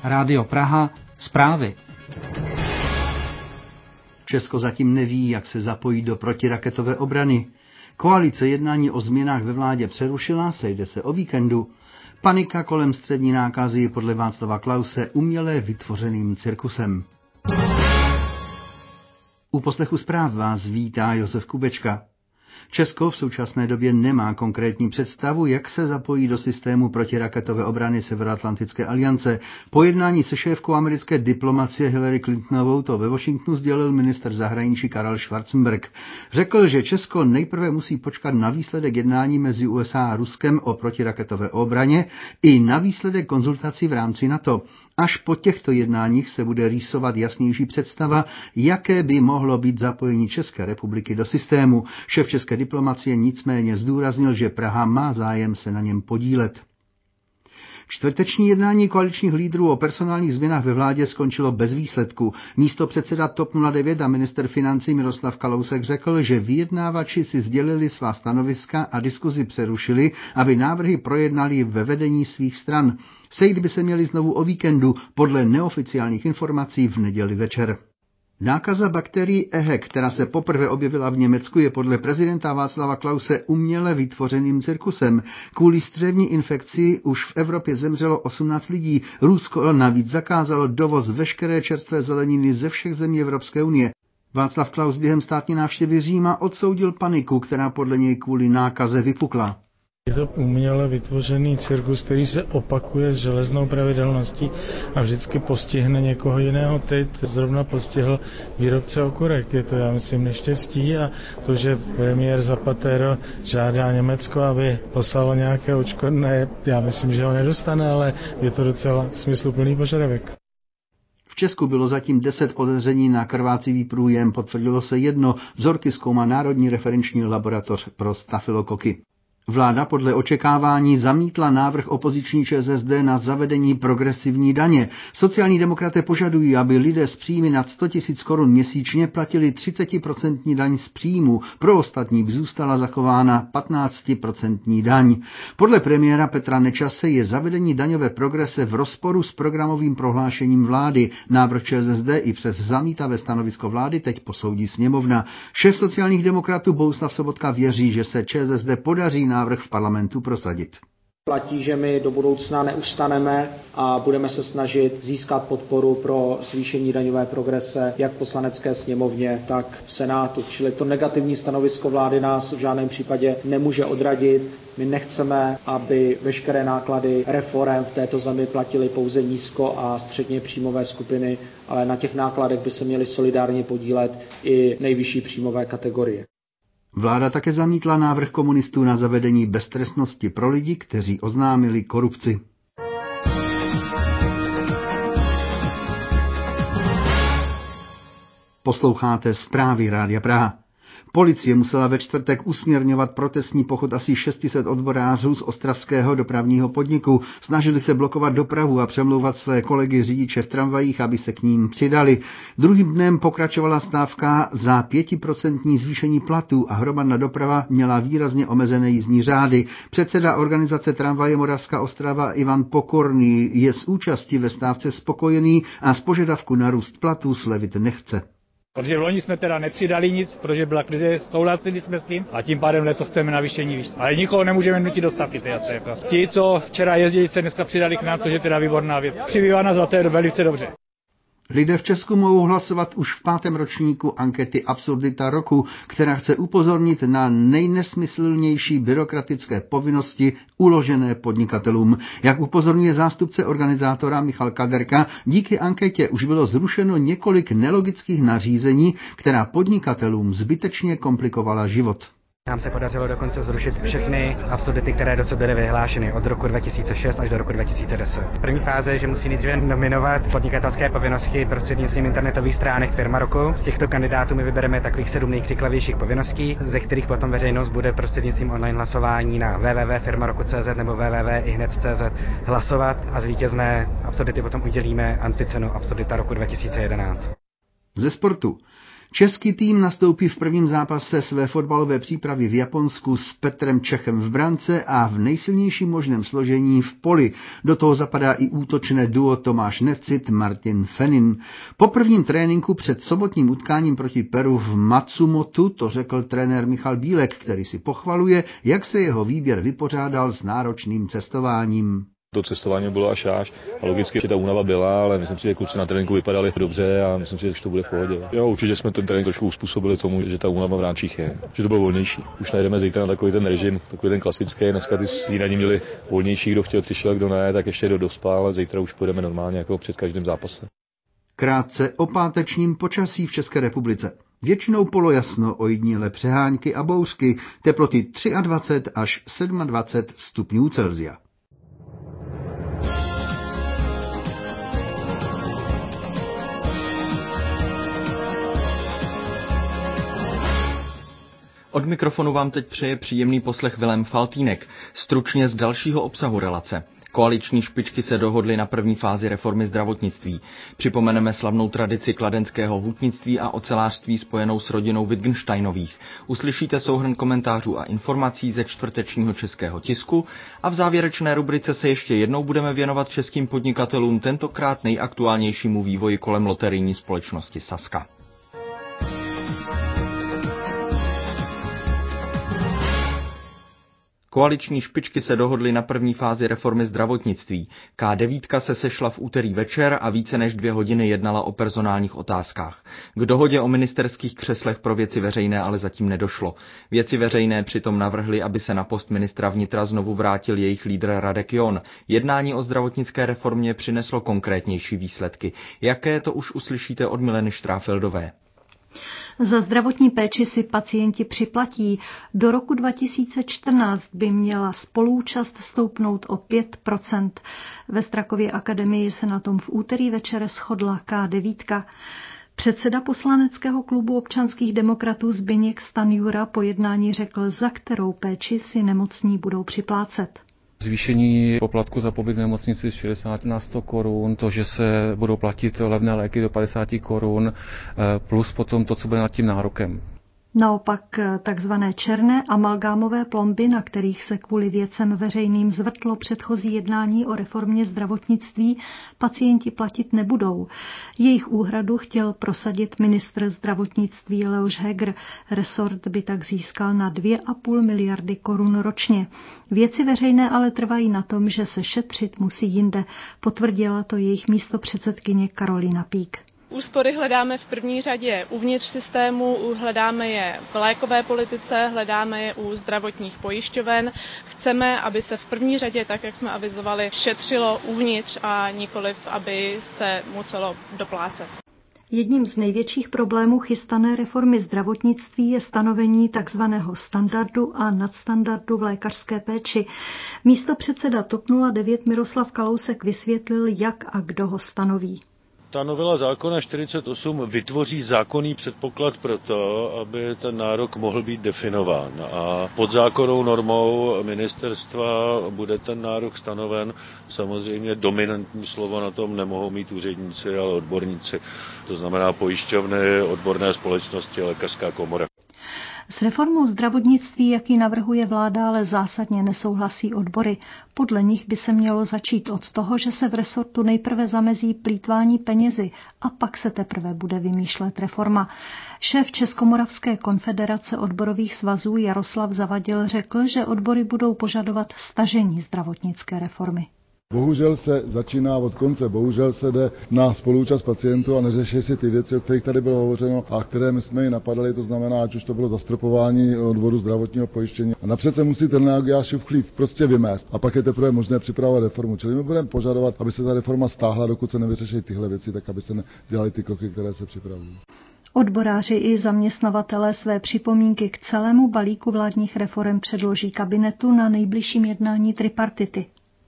Rádio Praha, zprávy. Česko zatím neví, jak se zapojí do protiraketové obrany. Koalice jednání o změnách ve vládě přerušila, sejde se o víkendu. Panika kolem střední nákazy je podle Václava Klause uměle vytvořeným cirkusem. U poslechu zpráv vás vítá Josef Kubečka. Česko v současné době nemá konkrétní představu, jak se zapojí do systému protiraketové obrany Severoatlantické aliance. Po jednání se šéfkou americké diplomacie Hillary Clintonovou to ve Washingtonu sdělil ministr zahraničí Karel Schwarzenberg. Řekl, že Česko nejprve musí počkat na výsledek jednání mezi USA a Ruskem o protiraketové obraně i na výsledek konzultací v rámci NATO. Až po těchto jednáních se bude rýsovat jasnější představa, jaké by mohlo být zapojení České republiky do systému. Šéf české diplomacie nicméně zdůraznil, že Praha má zájem se na něm podílet. Čtvrteční jednání koaličních lídrů o personálních změnách ve vládě skončilo bez výsledku. Místopředseda TOP 09 a ministr financí Miroslav Kalousek řekl, že vyjednávači si sdělili svá stanoviska a diskuzi přerušili, aby návrhy projednali ve vedení svých stran. Sejít by se měli znovu o víkendu, podle neoficiálních informací v neděli večer. Nákaza bakterií EHEC, která se poprvé objevila v Německu, je podle prezidenta Václava Klause uměle vytvořeným cirkusem. Kvůli střevní infekci už v Evropě zemřelo 18 lidí. Rusko navíc zakázalo dovoz veškeré čerstvé zeleniny ze všech zemí Evropské unie. Václav Klaus během státní návštěvy Říma odsoudil paniku, která podle něj kvůli nákaze vypukla. Je to uměle vytvořený cirkus, který se opakuje s železnou pravidelností a vždycky postihne někoho jiného. Teď zrovna postihl výrobce okurek. Je to, já myslím, neštěstí a to, že premiér Zapatero žádá Německo, aby poslalo nějaké odškodné, já myslím, že ho nedostane, ale je to docela smysluplný požadavek. V Česku bylo zatím 10 podezření na krvácivý průjem, potvrdilo se 1, vzorky zkoumá Národní referenční laboratoř pro stafylokoky. Vláda podle očekávání zamítla návrh opoziční ČSSD na zavedení progresivní daně. Sociální demokraté požadují, aby lidé s příjmy nad 100 000 korun měsíčně platili 30% daň z příjmu. Pro ostatní by zůstala zachována 15% daň. Podle premiéra Petra Nečase je zavedení daňové progrese v rozporu s programovým prohlášením vlády. Návrh ČSSD i přes zamítavé stanovisko vlády teď posoudí sněmovna. Šéf sociálních demokratů Bohuslav Sobotka věří, že se ČSSD podaří návrh v parlamentu prosadit. Platí, že my do budoucna neustaneme a budeme se snažit získat podporu pro zvýšení daňové progrese jak v poslanecké sněmovně, tak v Senátu. Čili to negativní stanovisko vlády nás v žádném případě nemůže odradit. My nechceme, aby veškeré náklady reforem v této zemi platily pouze nízko a středně příjmové skupiny, ale na těch nákladech by se měly solidárně podílet i nejvyšší příjmové kategorie. Vláda také zamítla návrh komunistů na zavedení beztrestnosti pro lidi, kteří oznámili korupci. Posloucháte zprávy Rádia Praha. Policie musela ve čtvrtek usměrňovat protestní pochod asi 600 odborářů z ostravského dopravního podniku. Snažili se blokovat dopravu a přemlouvat své kolegy řidiče v tramvajích, aby se k ním přidali. Druhým dnem pokračovala stávka za 5% zvýšení platů a hromadná doprava měla výrazně omezené jízdní řády. Předseda organizace Tramvaje Moravská Ostrava Ivan Pokorný je z účasti ve stávce spokojený a z požadavku na růst platů slevit nechce. Protože loni jsme teda nepřidali nic, protože byla krize, souhlasili jsme s tím a tím pádem letos chceme navýšení výš. Ale nikoho nemůžeme nutit do stavky, to je jasné. Ti, co včera jezdili, se dneska přidali k nám, což je teda výborná věc. Přibývá nás za to je velice dobře. Lidé v Česku mohou hlasovat už v 5. ročníku ankety Absurdita roku, která chce upozornit na nejnesmyslnější byrokratické povinnosti uložené podnikatelům. Jak upozorňuje zástupce organizátora Michal Kaderka, díky anketě už bylo zrušeno několik nelogických nařízení, která podnikatelům zbytečně komplikovala život. Nám se podařilo dokonce zrušit všechny absurdity, které dosud byly vyhlášeny od roku 2006 až do roku 2010. První fáze je, že musí nejdříve nominovat podnikatelské povinnosti prostřednictvím internetových stránek Firma roku. Z těchto kandidátů my vybereme takových 7 nejkřiklavějších povinností, ze kterých potom veřejnost bude prostřednictvím online hlasování na www.firmaroku.cz nebo www.ihned.cz hlasovat a z vítězné absurdity potom udělíme anticenu Absurdita roku 2011. Ze sportu. Český tým nastoupí v prvním zápase své fotbalové přípravy v Japonsku s Petrem Čechem v brance a v nejsilnějším možném složení v poli. Do toho zapadá i útočné duo Tomáš Nevcit, Martin Fenin. Po prvním tréninku před sobotním utkáním proti Peru v Matsumotu to řekl trenér Michal Bílek, který si pochvaluje, jak se jeho výběr vypořádal s náročným cestováním. To cestování bylo až a logicky, že ta únava byla, ale myslím si, že kluci na tréninku vypadali dobře a myslím si, že to bude v pohodě. Jo, určitě jsme ten trénink trošku uspůsobili tomu, že ta únava v ráčích je, že to bylo volnější. Už najdeme zítra na takový ten režim, takový ten klasický. Dneska ty snídaní měli volnější, kdo chtěl přišel, kdo ne, tak ještě dospal, a zítra už půjdeme normálně jako před každým zápasem. Krátce o pátečním počasí v České republice. Většinou polojasno, ojedinělé přehánky a bouřky, teploty 23 až 27 stupňů Celsia. Od mikrofonu vám teď přeje příjemný poslech Vilém Faltýnek. Stručně z dalšího obsahu relace. Koaliční špičky se dohodly na první fázi reformy zdravotnictví. Připomeneme slavnou tradici kladenského hutnictví a ocelářství spojenou s rodinou Wittgensteinových. Uslyšíte souhrn komentářů a informací ze čtvrtečního českého tisku a v závěrečné rubrice se ještě jednou budeme věnovat českým podnikatelům, tentokrát nejaktuálnějšímu vývoji kolem loterijní společnosti Sazka. Koaliční špičky se dohodly na první fázi reformy zdravotnictví. K9 se sešla v úterý večer a více než 2 hodiny jednala o personálních otázkách. K dohodě o ministerských křeslech pro věci veřejné ale zatím nedošlo. Věci veřejné přitom navrhly, aby se na post ministra vnitra znovu vrátil jejich lídr Radek John. Jednání o zdravotnické reformě přineslo konkrétnější výsledky. Jaké, to už uslyšíte od Mileny Štráfeldové. Za zdravotní péči si pacienti připlatí. Do roku 2014 by měla spoluúčast stoupnout o 5%. Ve Strakově akademii se na tom v úterý večer shodla K9. Předseda poslaneckého klubu občanských demokratů Zbyněk Stanjura po jednání řekl, za kterou péči si nemocní budou připlácet. Zvýšení poplatku za pobyt v nemocnici z 60 na 100 korun, to, že se budou platit levné léky do 50 korun, plus potom to, co bude nad tím nárokem. Naopak takzvané černé amalgámové plomby, na kterých se kvůli věcem veřejným zvrtlo předchozí jednání o reformě zdravotnictví, pacienti platit nebudou. Jejich úhradu chtěl prosadit ministr zdravotnictví Leoš Heger. Resort by tak získal na 2,5 miliardy korun ročně. Věci veřejné ale trvají na tom, že se šetřit musí jinde. Potvrdila to jejich místopředsedkyně Karolína Pík. Úspory hledáme v první řadě uvnitř systému, hledáme je v lékové politice, hledáme je u zdravotních pojišťoven. Chceme, aby se v první řadě, tak jak jsme avizovali, šetřilo uvnitř a nikoliv, aby se muselo doplácet. Jedním z největších problémů chystané reformy zdravotnictví je stanovení takzvaného standardu a nadstandardu v lékařské péči. Místopředseda TOP 09 Miroslav Kalousek vysvětlil, jak a kdo ho stanoví. Ta novela zákona 48 vytvoří zákonný předpoklad pro to, aby ten nárok mohl být definován. A pod zákonnou normou ministerstva bude ten nárok stanoven. Samozřejmě dominantní slovo na tom nemohou mít úředníci, ale odborníci. To znamená pojišťovny, odborné společnosti, lékařská komora. S reformou zdravotnictví, jaký navrhuje vláda, ale zásadně nesouhlasí odbory. Podle nich by se mělo začít od toho, že se v resortu nejprve zamezí plýtvání penězi a pak se teprve bude vymýšlet reforma. Šéf Českomoravské konfederace odborových svazů Jaroslav Zavadil řekl, že odbory budou požadovat stažení zdravotnické reformy. Bohužel se začíná od konce, bohužel se jde na spoluúčast pacientů a neřeší si ty věci, o kterých tady bylo hovořeno a které my jsme ji napadali, to znamená, ať už to bylo zastropování odvodu zdravotního pojištění. A napřed se musí ten Jášův chlív prostě vymést a pak je teprve možné připravovat reformu. Čili my budeme požadovat, aby se ta reforma stáhla, dokud se nevyřeší tyhle věci, tak aby se dělaly ty kroky, které se připravují. Odboráři i zaměstnavatelé své připomínky k celému balíku vládních reforem předloží kabinetu na nejbližším jednání tripartity.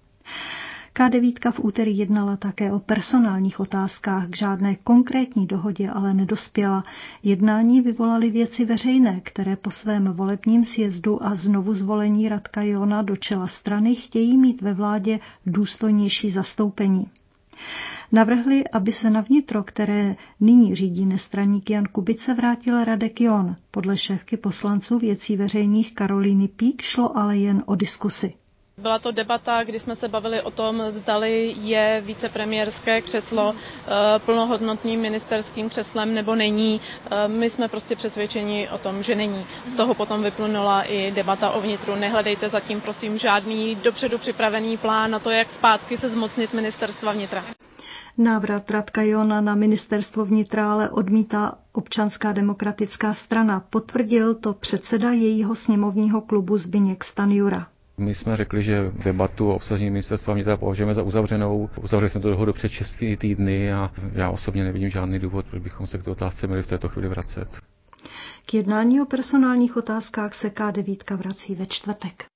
K9 v úterý jednala také o personálních otázkách, k žádné konkrétní dohodě ale nedospěla. Jednání vyvolaly věci veřejné, které po svém volebním sjezdu a znovu zvolení Radka Johna do čela strany chtějí mít ve vládě důstojnější zastoupení. Navrhli, aby se na vnitro, které nyní řídí nestraník Jan Kubice, vrátil Radek John. Podle šéfky poslanců věcí veřejných Karolíny Pík šlo ale jen o diskusi. Byla to debata, kdy jsme se bavili o tom, zdali je vicepremiérské křeslo plnohodnotným ministerským křeslem nebo není. My jsme prostě přesvědčeni o tom, že není. Z toho potom vyplynula i debata o vnitru. Nehledejte zatím, prosím, žádný dopředu připravený plán na to, jak zpátky se zmocnit ministerstva vnitra. Návrat Radka Johna na ministerstvo vnitra ale odmítá Občanská demokratická strana. Potvrdil to předseda jejího sněmovního klubu Zbyněk Stanjura. My jsme řekli, že debatu o obsazení ministerstva vnitra považujeme za uzavřenou. Uzavřeli jsme to dohodu před 6 týdny a já osobně nevidím žádný důvod, proč bychom se k té otázce měli v této chvíli vracet. K jednání o personálních otázkách se K9 vrací ve čtvrtek.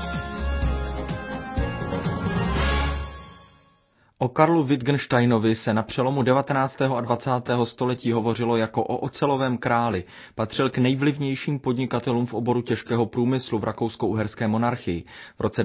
O Karlu Wittgensteinovi se na přelomu 19. a 20. století hovořilo jako o ocelovém králi. Patřil k nejvlivnějším podnikatelům v oboru těžkého průmyslu v rakousko-uherské monarchii. V roce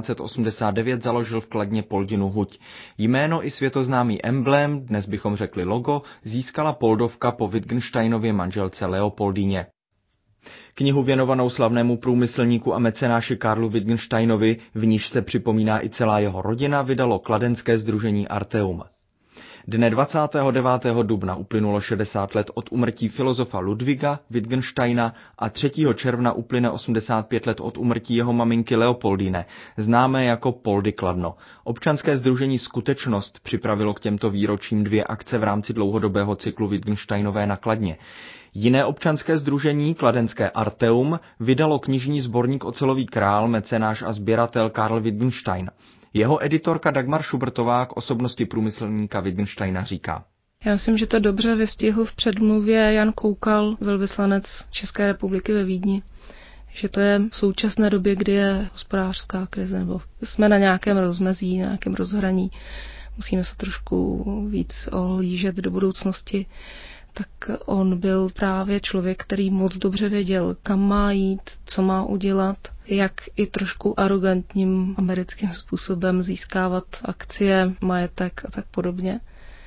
1989 založil v Kladně Poldinu huť. Jméno i světoznámý emblém, dnes bychom řekli logo, získala Poldovka po Wittgensteinově manželce Leopoldíně. Knihu věnovanou slavnému průmyslníku a mecenáši Karlu Wittgensteinovi, v níž se připomíná i celá jeho rodina, vydalo kladenské sdružení Arteum. Dne 29. dubna uplynulo 60 let od úmrtí filozofa Ludwiga Wittgensteina a 3. června uplyne 85 let od úmrtí jeho maminky Leopoldine, známé jako Poldy Kladno. Občanské sdružení Skutečnost připravilo k těmto výročím 2 akce v rámci dlouhodobého cyklu Wittgensteinové na Kladně. Jiné občanské sdružení, kladenské Arteum, vydalo knižní sborník Ocelový král, mecenáš a sběratel Karl Wittgenstein. Jeho editorka Dagmar Šubertová k osobnosti průmyslníka Wittgensteina říká. Já myslím, že to dobře vystihl v předmluvě Jan Koukal, velvyslanec České republiky ve Vídni. Že to je v současné době, kdy je hospodářská krize, nebo jsme na nějakém rozmezí, na nějakém rozhraní. Musíme se trošku víc ohlížet do budoucnosti. Tak on byl právě člověk, který moc dobře věděl, kam má jít, co má udělat, jak i trošku arrogantním americkým způsobem získávat akcie, majetek a tak podobně.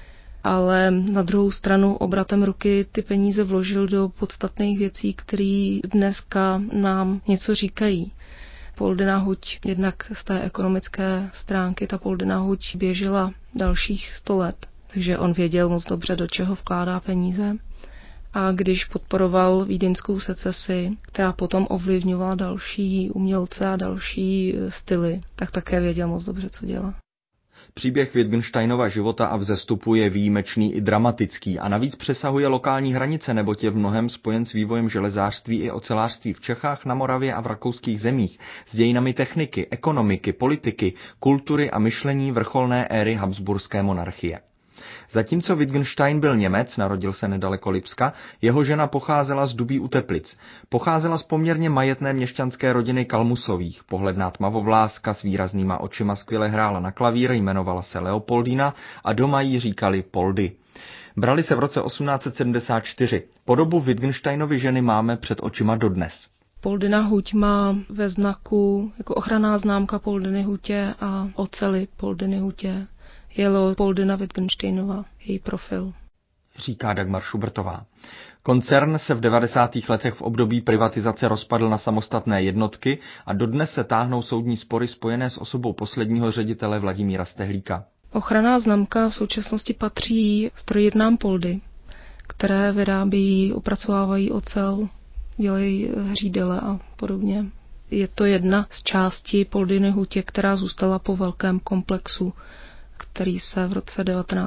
Ale na druhou stranu obratem ruky ty peníze vložil do podstatných věcí, které dneska nám něco říkají. Poldina huť, jednak z té ekonomické stránky, ta Poldina huť běžela dalších 100 let. Takže on věděl moc dobře, do čeho vkládá peníze. A když podporoval vídeňskou secesi, která potom ovlivňovala další umělce a další styly, tak také věděl moc dobře, co dělá. Příběh Wittgensteinova života a vzestupu je výjimečný i dramatický a navíc přesahuje lokální hranice, neboť je v mnohém spojen s vývojem železářství i ocelářství v Čechách, na Moravě a v rakouských zemích, s dějinami techniky, ekonomiky, politiky, kultury a myšlení vrcholné éry habsburské monarchie. Zatímco Wittgenstein byl Němec, narodil se nedaleko Lipska, jeho žena pocházela z Dubí u Teplic. Pocházela z poměrně majetné měšťanské rodiny Kalmusových. Pohledná tmavovláska s výraznýma očima skvěle hrála na klavír, jmenovala se Leopoldina a doma jí říkali Poldy. Brali se v roce 1874. Podobu Wittgensteinovy ženy máme před očima dodnes. Poldina huť má ve znaku jako ochranná známka Poldiny hutě a oceli Poldiny hutě jelo Poldina Wittgensteinova, její profil. Říká Dagmar Šubertová. Koncern se v 90. letech v období privatizace rozpadl na samostatné jednotky a dodnes se táhnou soudní spory spojené s osobou posledního ředitele Vladimíra Stehlíka. Ochranná známka v současnosti patří strojírnám Poldy, které vyrábějí, opracovávají ocel, dělají hřídele a podobně. Je to jedna z částí Poldiny hutě, která zůstala po velkém komplexu, který se v roce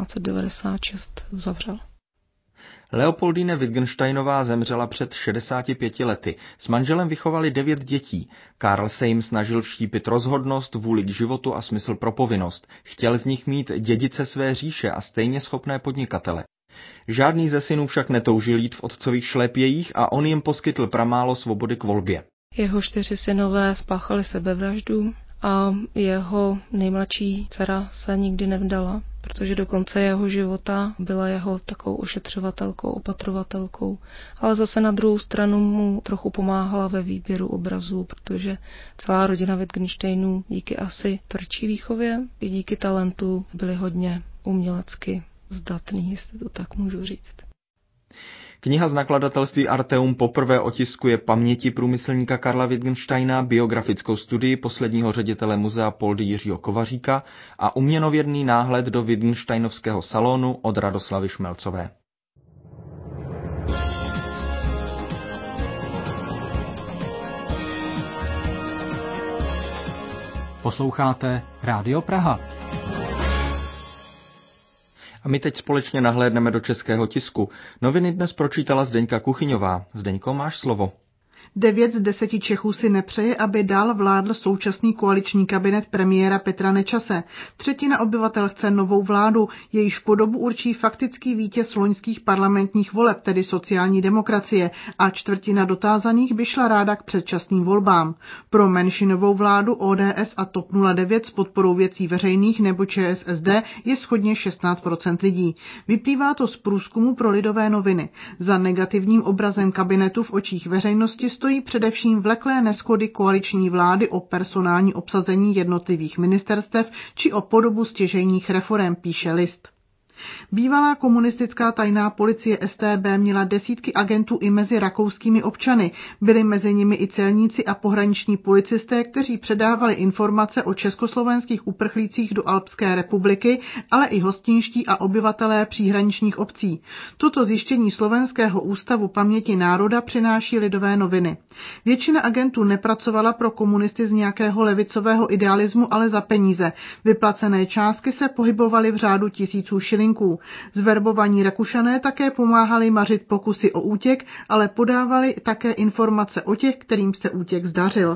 1996 zavřel. Leopoldine Wittgensteinová zemřela před 65 lety. S manželem vychovali 9 dětí. Karl se jim snažil vštípit rozhodnost, vůli k životu a smysl pro povinnost. Chtěl z nich mít dědice své říše a stejně schopné podnikatele. Žádný ze synů však netoužil jít v otcových šlépějích a on jim poskytl pramálo svobody k volbě. Jeho 4 synové spáchali sebevraždu a jeho nejmladší dcera se nikdy nevdala, protože do konce jeho života byla jeho takovou ošetřovatelkou, opatrovatelkou, ale zase na druhou stranu mu trochu pomáhala ve výběru obrazů, protože celá rodina Wittgensteinů díky asi tvrdší výchově i díky talentu byli hodně umělecky zdatný, jestli to tak můžu říct. Kniha z nakladatelství Arteum poprvé otiskuje paměti průmyslníka Karla Wittgensteina, biografickou studii posledního ředitele muzea Poldy Jiřího Kovaříka a uměnověrný náhled do Wittgensteinovského salonu od Radoslavy Šmelcové. Posloucháte Rádio Praha. A my teď společně nahlédneme do českého tisku. Noviny dnes pročítala Zdeňka Kuchyňová. Zdeňko, máš slovo. 9 z 10 Čechů si nepřeje, aby dál vládl současný koaliční kabinet premiéra Petra Nečase. 1/3 obyvatel chce novou vládu, jejíž podobu určí faktický vítěz loňských parlamentních voleb, tedy sociální demokracie, a 1/4 dotázaných by šla ráda k předčasným volbám. Pro menšinovou vládu ODS a TOP 09 s podporou Věcí veřejných nebo ČSSD je shodně 16% lidí. Vyplývá to z průzkumu pro Lidové noviny. Za negativním obrazem kabinetu v očích veřejnosti stojí především vleklé neshody koaliční vlády o personální obsazení jednotlivých ministerstev či o podobu stěžejních reforem, píše List. Bývalá komunistická tajná policie StB měla desítky agentů i mezi rakouskými občany. Byli mezi nimi i celníci a pohraniční policisté, kteří předávali informace o československých uprchlících do Alpské republiky, ale i hostinští a obyvatelé příhraničních obcí. Toto zjištění Slovenského ústavu paměti národa přináší Lidové noviny. Většina agentů nepracovala pro komunisty z nějakého levicového idealismu, ale za peníze. Vyplacené částky se pohybovaly v řádu tisíců šilinků. Zverbovaní Rakušané také pomáhali mařit pokusy o útěk, ale podávali také informace o těch, kterým se útěk zdařil.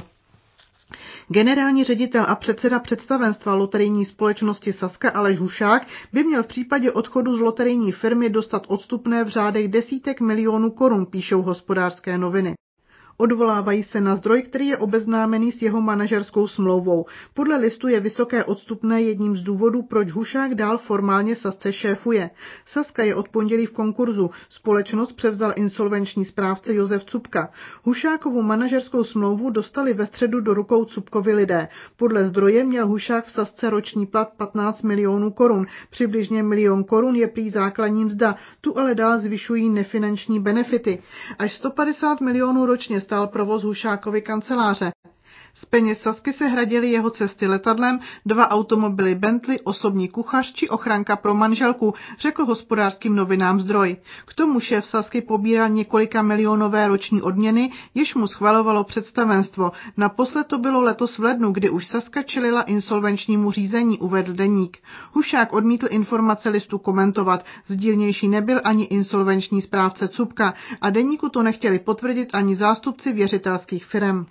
Generální ředitel a předseda představenstva loterijní společnosti Sazka Aleš Hušák by měl v případě odchodu z loterijní firmy dostat odstupné v řádech desítek milionů korun, píšou Hospodářské noviny. Odvolávají se na zdroj, který je obeznámený s jeho manažerskou smlouvou. Podle Listu je vysoké odstupné jedním z důvodů, proč Hušák dál formálně Sazce šéfuje. Sazka je od pondělí v konkurzu. Společnost převzal insolvenční správce Josef Cupka. Hušákovu manažerskou smlouvu dostali ve středu do rukou Cupkovi lidé. Podle zdroje měl Hušák v Sazce roční plat 15 milionů korun. Přibližně 1 milion korun je prý základní mzda. Tu ale dál zvyšují nefinanční benefity. Až 150 milionů ročně stál provoz Hušákovy kanceláře. Z peněz Sazky se hradily jeho cesty letadlem, 2 automobily Bentley, osobní kuchař či ochranka pro manželku, řekl Hospodářským novinám zdroj. K tomu šéf Sazky pobíral několika milionové roční odměny, jež mu schvalovalo představenstvo. Naposled to bylo letos v lednu, kdy už Sazka čelila insolvenčnímu řízení, uvedl deník. Hušák odmítl informace Listu komentovat. Sdílnější nebyl ani insolvenční správce Cupka a deníku to nechtěli potvrdit ani zástupci věřitelských firem.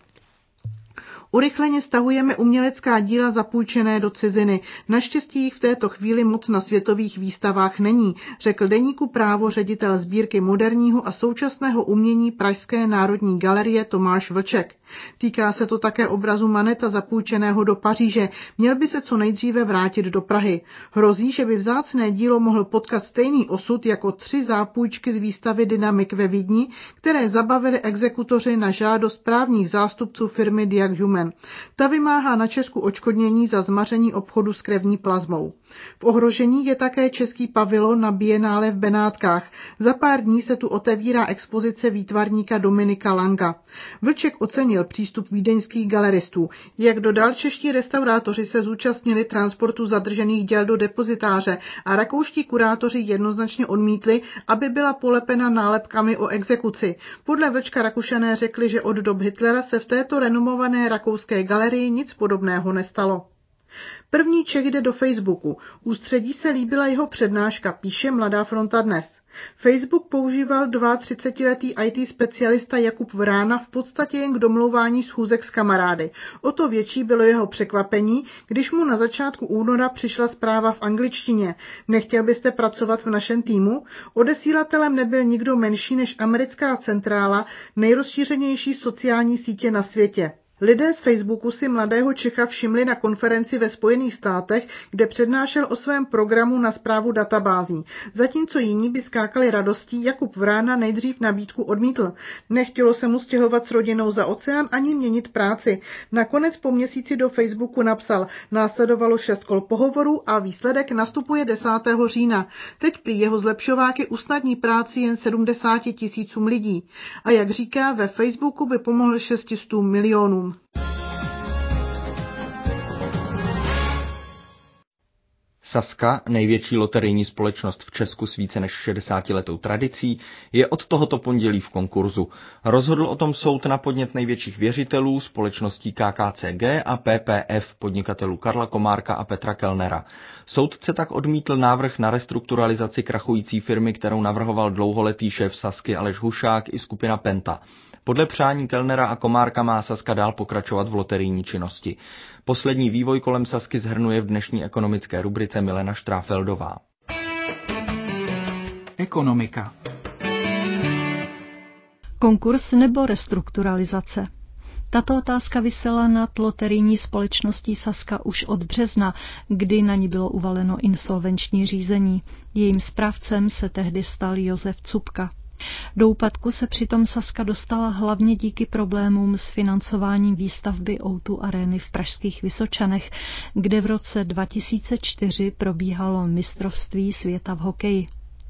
Urychleně stahujeme umělecká díla zapůjčené do ciziny. Naštěstí jich v této chvíli moc na světových výstavách není, řekl deníku Právo ředitel sbírky moderního a současného umění Pražské národní galerie Tomáš Vlček. Týká se to také obrazu Maneta zapůjčeného do Paříže. Měl by se co nejdříve vrátit do Prahy. Hrozí, že by vzácné dílo mohl potkat stejný osud jako 3 zápůjčky z výstavy Dynamik ve Vídni, které zabavili exekutoři na žádost právních zástupců firmy Diag Human. Ta vymáhá na Česku odškodnění za zmaření obchodu s krevní plazmou. V ohrožení je také český pavilon na Bienále v Benátkách. Za pár dní se tu otevírá expozice výtvarníka Dominika Langa. Vlček ocenil přístup vídeňských galeristů. Jak dodal, čeští restaurátoři se zúčastnili transportu zadržených děl do depozitáře a rakouští kurátoři jednoznačně odmítli, aby byla polepena nálepkami o exekuci. Podle Vlčka Rakušané řekli, že od dob Hitlera se v této renomované rakouské galerii nic podobného nestalo. První Čech jde do Facebooku. Ústředí se líbila jeho přednáška, píše Mladá fronta dnes. Facebook používal 32letý IT specialista Jakub Vrána v podstatě jen k domlouvání schůzek s kamarády. O to větší bylo jeho překvapení, když mu na začátku února přišla zpráva v angličtině. Nechtěl byste pracovat v našem týmu? Odesílatelem nebyl nikdo menší než americká centrála, nejrozšířenější sociální sítě na světě. Lidé z Facebooku si mladého Čecha všimli na konferenci ve Spojených státech, kde přednášel o svém programu na správu databází. Zatímco jiní by skákali radostí, Jakub Vrána nejdřív nabídku odmítl. Nechtělo se mu stěhovat s rodinou za oceán ani měnit práci. Nakonec po měsíci do Facebooku napsal, následovalo 6 kol pohovorů a výsledek nastupuje 10. října. Teď prý jeho zlepšováky usnadní práci jen 70 000 lidí. A jak říká, ve Facebooku by pomohl 600 milionům. Sazka, největší loterijní společnost v Česku s více než 60letou tradicí, je od tohoto pondělí v konkurzu. Rozhodl o tom soud na podnět největších věřitelů, společností KKCG a PPF, podnikatelů Karla Komárka a Petra Kellnera. Soudce tak odmítl návrh na restrukturalizaci krachující firmy, kterou navrhoval dlouholetý šéf Sazky Aleš Hušák i skupina Penta. Podle přání Kellnera a Komárka má Sazka dál pokračovat v loterijní činnosti. Poslední vývoj kolem Sazky shrnuje v dnešní ekonomické rubrice Milena Štráfeldová. Ekonomika. Konkurs nebo restrukturalizace? Tato otázka visela nad loterijní společností Sazka už od března, kdy na ní bylo uvaleno insolvenční řízení. Jejím správcem se tehdy stal Josef Cupka. Do úpadku se přitom Sazka dostala hlavně díky problémům s financováním výstavby O2 Areny v pražských Vysočanech, kde v roce 2004 probíhalo mistrovství světa v hokeji.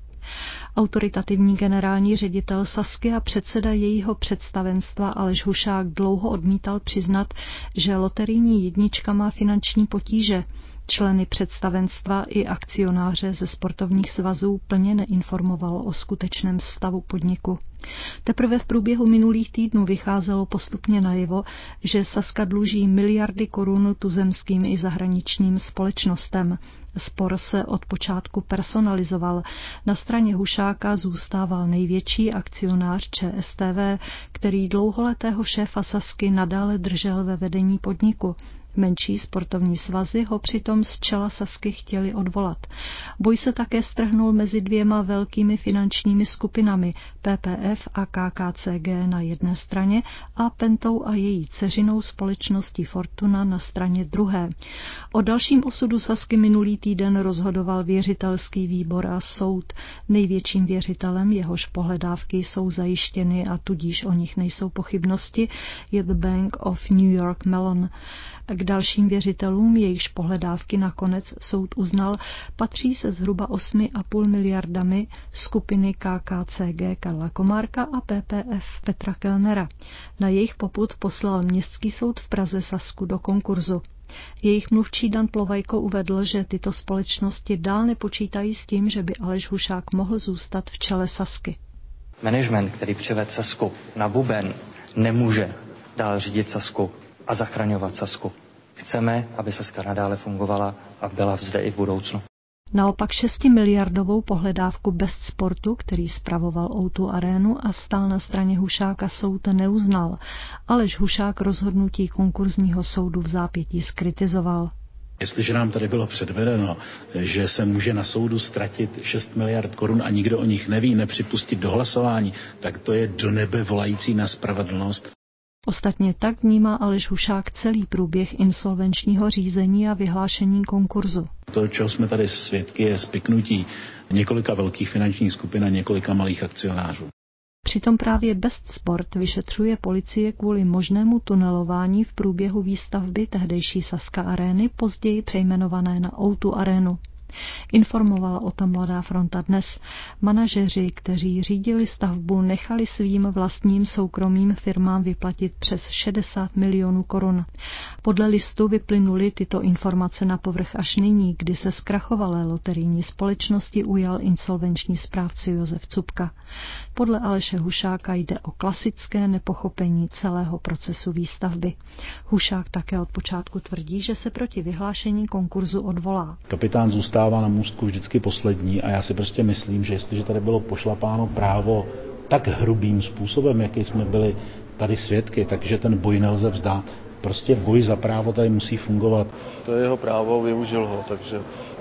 Autoritativní generální ředitel Sazky a předseda jejího představenstva Aleš Hušák dlouho odmítal přiznat, že loterijní jednička má finanční potíže. Členy představenstva i akcionáře ze sportovních svazů plně neinformovalo o skutečném stavu podniku. Teprve v průběhu minulých týdnů vycházelo postupně najevo, že Sazka dluží miliardy korun tuzemským i zahraničním společnostem. Spor se od počátku personalizoval. Na straně Hušáka zůstával největší akcionář ČSTV, který dlouholetého šéfa Sazky nadále držel ve vedení podniku. Menší sportovní svazy ho přitom z čela Sazky chtěli odvolat. Boj se také strhnul mezi dvěma velkými finančními skupinami PPF a KKCG na jedné straně a Pentou a její dceřinou společností Fortuna na straně druhé. O dalším osudu Sazky minulý týden rozhodoval věřitelský výbor a soud. Největším věřitelem, jehož pohledávky jsou zajištěny a tudíž o nich nejsou pochybnosti, je The Bank of New York Mellon. K dalším věřitelům, jejichž pohledávky nakonec soud uznal, patří se zhruba 8,5 miliardami skupiny KKCG Karla Komárka a PPF Petra Kellnera. Na jejich popud poslal Městský soud v Praze Sazku do konkurzu. Jejich mluvčí Dan Plovajko uvedl, že tyto společnosti dál nepočítají s tím, že by Aleš Hušák mohl zůstat v čele Sazky. Management, který přivedl Sazku na buben, nemůže dál řídit Sazku a zachraňovat Sazku. Chceme, aby Sazka nadále fungovala a byla zde i v budoucnu. Naopak 6miliardovou pohledávku Best Sportu, který spravoval O2 Arenu a stál na straně Hušáka, soud neuznal. Aleš Hušák rozhodnutí konkurzního soudu v zápětí zkritizoval. Jestliže nám tady bylo předvedeno, že se může na soudu ztratit 6 miliard korun a nikdo o nich neví, nepřipustit do hlasování, tak to je do nebe volající na spravedlnost. Ostatně tak vnímá Aleš Hušák celý průběh insolvenčního řízení a vyhlášení konkurzu. To, čeho jsme tady svědky, je spiknutí několika velkých finančních skupin a několika malých akcionářů. Přitom právě Best Sport vyšetřuje policie kvůli možnému tunelování v průběhu výstavby tehdejší Sazka Arény, později přejmenované na O2 Arenu. Informovala o tom Mladá fronta dnes. Manažeři, kteří řídili stavbu, nechali svým vlastním soukromým firmám vyplatit přes 60 milionů korun. Podle listu vyplynuly tyto informace na povrch až nyní, kdy se zkrachovalé loterijní společnosti ujal insolvenční správce Josef Cupka. Podle Aleše Hušáka jde o klasické nepochopení celého procesu výstavby. Hušák také od počátku tvrdí, že se proti vyhlášení konkurzu odvolá. Kapitán zůstává na můstku vždycky poslední a já si prostě myslím, že jestliže tady bylo pošlapáno právo tak hrubým způsobem, jaký jsme byli tady svědky, takže ten boj nelze vzdát. Prostě boj za právo tady musí fungovat. To je jeho právo, využil ho, takže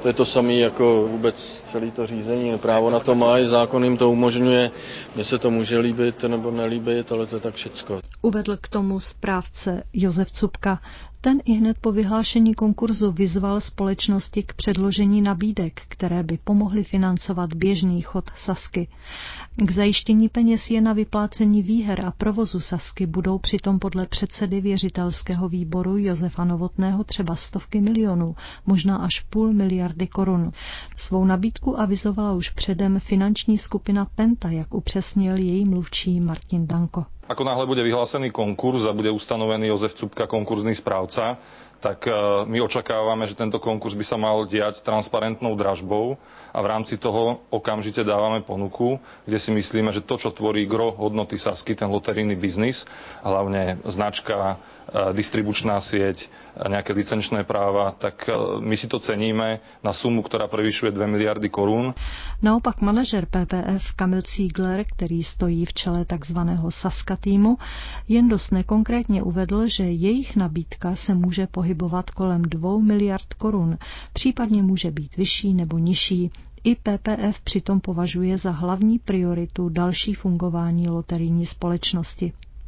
To je to samé jako vůbec celé to řízení. Právo na to mají, zákon jim to umožňuje. Mně se to může líbit nebo nelíbit, ale to je tak všecko. Uvedl k tomu správce Josef Cupka. Ten ihned po vyhlášení konkurzu vyzval společnosti k předložení nabídek, které by pomohly financovat běžný chod Sazky. K zajištění peněz je na vyplácení výher a provozu Sazky budou přitom podle předsedy věřitelského výboru Josefa Novotného třeba stovky milionů, možná až 0,5 miliardy korun. Svou nabídku avizovala už předem finanční skupina Penta, jak upřesnil její mluvčí Martin Danko. Ako náhle bude vyhlásený konkurs a bude ustanovený Jozef Cupka, konkurzný správca, tak my očakávame, že tento konkurs by sa mal diať transparentnou dražbou a v rámci toho okamžite dávame ponuku, kde si myslíme, že to, čo tvorí gro hodnoty Sazky, ten loterijný biznis, hlavne značka, distribučná sieť, nejaké licenčné práva, tak my si to ceníme na sumu, ktorá prevyšuje 2 miliardy korun. Naopak manažer PPF Kamil Ziegler, který stojí v čele takzvaného Sazka týmu, jen dost nekonkrétně uvedl, že jejich nabídka se může pohybovat kolem 2 miliard korun, případně může být vyšší nebo nižší. I PPF přitom považuje za hlavní prioritu další fungování loterijní společnosti.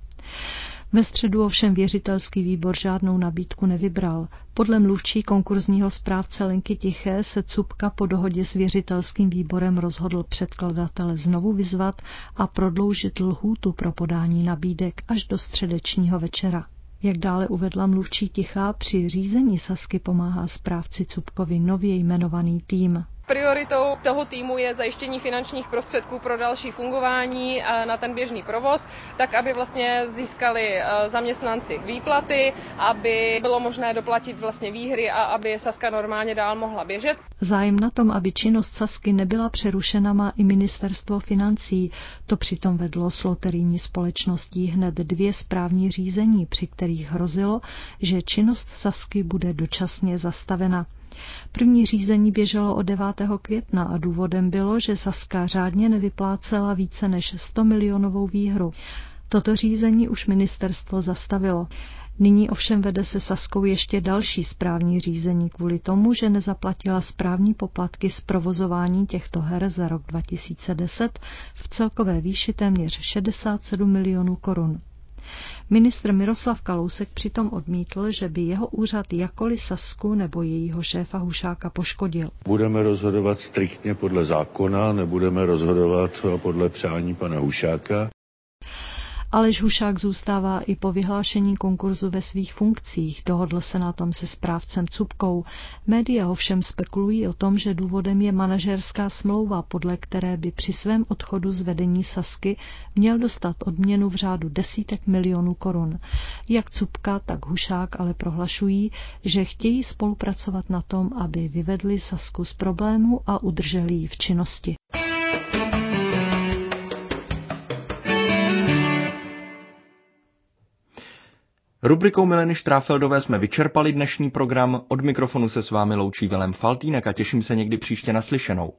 Ve středu ovšem věřitelský výbor žádnou nabídku nevybral. Podle mluvčí konkurzního správce Lenky Tiché se Cupka po dohodě s věřitelským výborem rozhodl předkladatele znovu vyzvat a prodloužit lhůtu pro podání nabídek až do středečního večera. Jak dále uvedla mluvčí Tichá, při řízení Sazky pomáhá správci Cupkovi nově jmenovaný tým. Prioritou toho týmu je zajištění finančních prostředků pro další fungování na ten běžný provoz, tak aby vlastně získali zaměstnanci výplaty, aby bylo možné doplatit vlastně výhry a aby Sazka normálně dál mohla běžet. Zájem na tom, aby činnost Sazky nebyla přerušena, má i ministerstvo financí. To přitom vedlo s loterijní společností hned 2 správní řízení, při kterých hrozilo, že činnost Sazky bude dočasně zastavena. První řízení běželo od 9. května a důvodem bylo, že Sazka řádně nevyplácela více než 100 milionovou výhru. Toto řízení už ministerstvo zastavilo. Nyní ovšem vede se Sazkou ještě další správní řízení kvůli tomu, že nezaplatila správní poplatky z provozování těchto her za rok 2010 v celkové výši téměř 67 milionů korun. Ministr Miroslav Kalousek přitom odmítl, že by jeho úřad jakkoliv Sazku nebo jejího šéfa Hušáka poškodil. Budeme rozhodovat striktně podle zákona, nebudeme rozhodovat podle přání pana Hušáka. Aleš Hušák zůstává i po vyhlášení konkurzu ve svých funkcích. Dohodl se na tom se správcem Cupkou. Média ovšem spekulují o tom, že důvodem je manažerská smlouva, podle které by při svém odchodu z vedení Sazky měl dostat odměnu v řádu desítek milionů korun. Jak Cupka, tak Hušák ale prohlašují, že chtějí spolupracovat na tom, aby vyvedli Sazku z problému a udrželi ji v činnosti. Rubrikou Mileny Štráfeldové jsme vyčerpali dnešní program. Od mikrofonu se s vámi loučí Vilém Faltýnek a těším se někdy příště naslyšenou.